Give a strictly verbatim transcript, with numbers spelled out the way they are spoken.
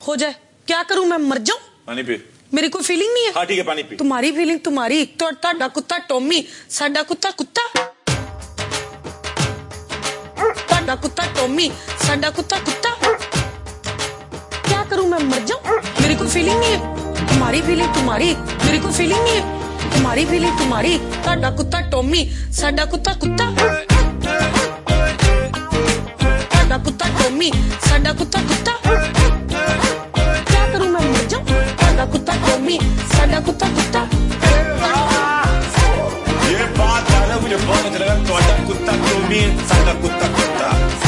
हो जाए, क्या करूं मैं, मर जाऊं? पानी पी। मेरी कोई फीलिंग नहीं है। हाँ ठीक है, पानी पी। तुम्हारी फीलिंग तुम्हारी, तो ताड़ा कुत्ता टॉमी, साडा कुत्ता कुत्ता, ताड़ा कुत्ता टॉमी, साडा कुत्ता कुत्ता, क्या करूं मैं, मर जाऊं? मेरी कोई फीलिंग नहीं है। तुम्हारी फीलिंग तुम्हारी, मेरी कोई फीलिंग नहीं है। तुम्हारी फीलिंग तुम्हारी, ताड़ा कुत्ता टॉमी, साडा कुत्ता कुत्ता, ताड़ा कुत्ता टॉमी, साडा कुत्ता कुत्ता, क्या करूं मैं, मर जाऊं? ताड़ा कुत्ता टॉमी, साडा कुत्ता कुत्ता। ये बात है ना, मुझे बहुत अच्छा लगा। ताड़ा कुत्ता टॉमी, साडा कुत्ता कुत्ता।